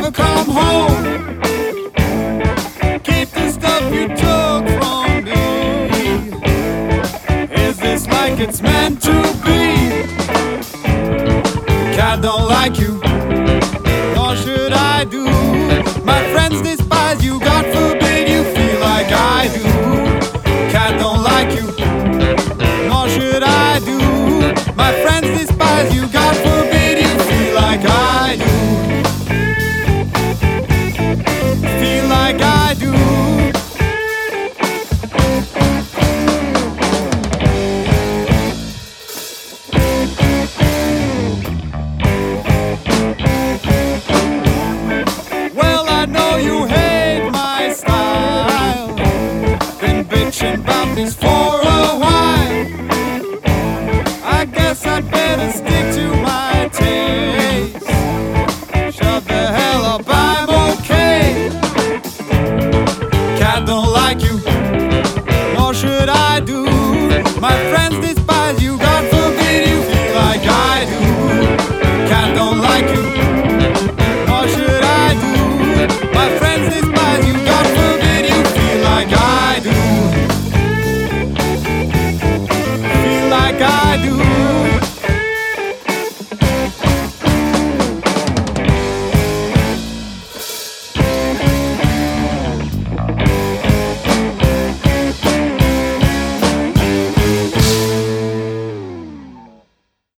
never come home. Keep the stuff you took from me. Is this like it's meant to be? Cat don't like you, nor should I do. My friends despise you, God forbid you feel like I do. Cat don't like you, nor should I do. My friends despise you, God forbid you feel like I do. Feel like I do. Well, I know you hate my style. Been bitching about this for